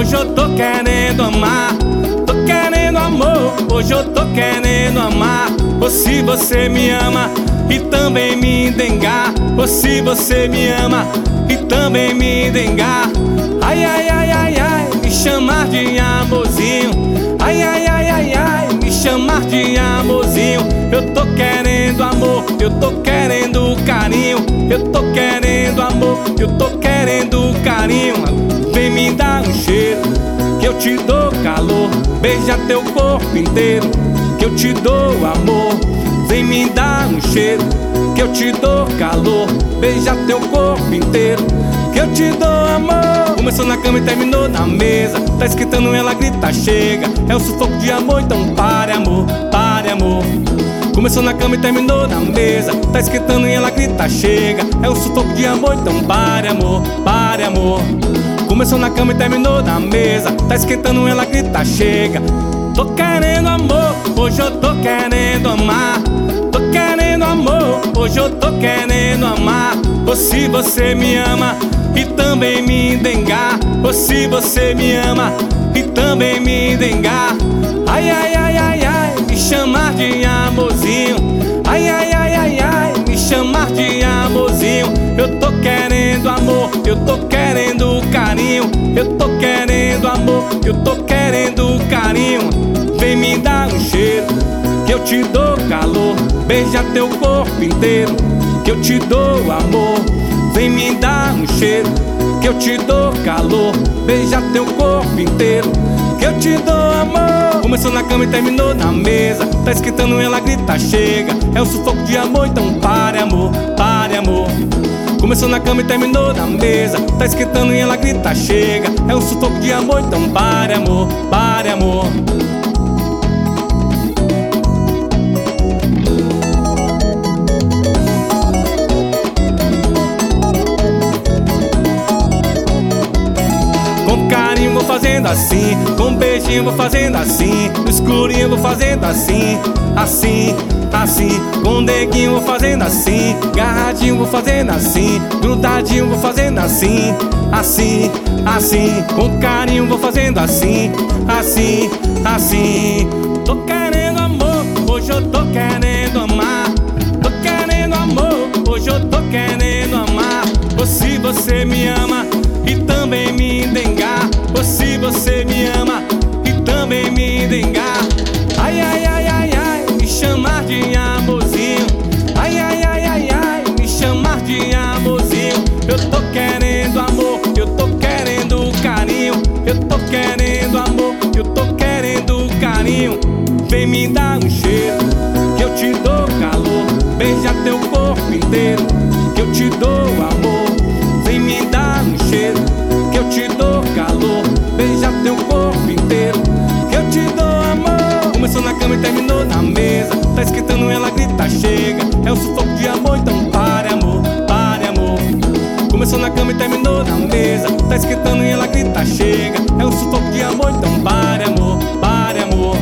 hoje eu tô querendo amar. Tô querendo amor, hoje eu tô querendo amar. Ou se você me ama e também me dengar. Ou se você me ama e também me dengar. Ai, ai, ai, ai, ai, me chamar de amorzinho. Ai, ai, ai, ai, ai, me chamar de amorzinho. Eu tô querendo amor, eu tô querendo carinho. Eu tô querendo amor, eu tô querendo carinho. Vem me dar um cheiro, que eu te dou calor. Beija teu corpo inteiro, que eu te dou amor. Vem me dar um cheiro, que eu te dou calor. Beija teu corpo inteiro, que eu te dou amor. Começou na cama e terminou na mesa. Tá esquentando, ela grita, chega. É o sufoco de amor, então pare amor, pare amor. Começou na cama e terminou na mesa. Tá esquentando e ela grita, chega. É o sufoco de amor, então pare amor, pare amor. Começou na cama e terminou na mesa. Tá esquentando, ela grita, chega. Tô querendo amor, hoje eu tô querendo amar. Tô querendo amor, hoje eu tô querendo amar. Ou se você me ama e também me dengar. Ou se você me ama e também me dengar. Ai, ai, ai, ai, ai, me chamar de amorzinho. Ai, ai, ai, ai, ai, me chamar de amorzinho. Eu tô querendo amor, eu tô querendo carinho. Eu tô querendo amor, eu tô querendo carinho. Vem me dar um cheiro, que eu te dou calor. Beija teu corpo inteiro, que eu te dou amor. Vem me dar um cheiro, que eu te dou calor. Beija teu corpo inteiro, que eu te dou amor. Começou na cama e terminou na mesa. Tá esquentando, ela grita, chega. É um sufoco de amor, então pare amor, pare amor. Começou na cama e terminou na mesa. Tá esquentando e ela grita, chega. É um sufoco de amor, então pare amor, pare amor. Com carinho vou fazendo assim, com beijinho vou fazendo assim, no escurinho vou fazendo assim, assim, assim. Com neguinho vou fazendo assim, garradinho vou fazendo assim, grudadinho vou fazendo assim, assim, assim. Com carinho vou fazendo assim, assim, assim. Tô querendo amor, hoje eu tô querendo amar. Tô querendo amor, hoje eu tô querendo amar. Ou se você me ama e também me dengar. Ou se você me ama e também me dengar. Ai, ai, ai, ai, ai, me chamar de amorzinho. Ai, ai, ai, ai, ai, me chamar de amorzinho. Eu tô querendo amor, eu tô querendo carinho. Eu tô querendo amor, eu tô querendo carinho. Vem me dar um cheiro, que eu te dou calor. Beija teu corpo inteiro, que eu te dou amor. Vem me dar um cheiro, que eu te dou calor. Beija teu corpo inteiro, que eu te dou amor. Começou na cama e terminou na mesa. Tá esquentando, ela grita, chega. É um sufoco de amor, então pare amor, pare amor. Começou na cama e terminou na mesa. Tá esquentando e ela grita, chega. É um sufoco de amor, então pare amor, pare amor.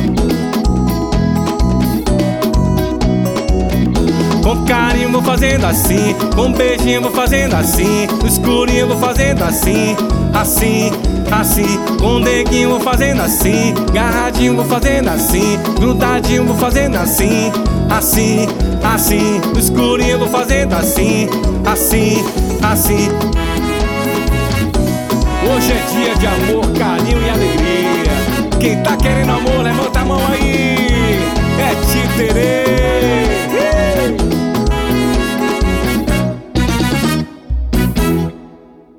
Com carinho vou fazendo assim, com beijinho vou fazendo assim, no escurinho vou fazendo assim, assim, assim. Com neguinho vou fazendo assim, garradinho vou fazendo assim, grudadinho vou fazendo assim, assim, assim. No escurinho vou fazendo assim, assim, assim. Hoje é dia de amor, carinho e alegria. Quem tá querendo amor, levanta a mão aí.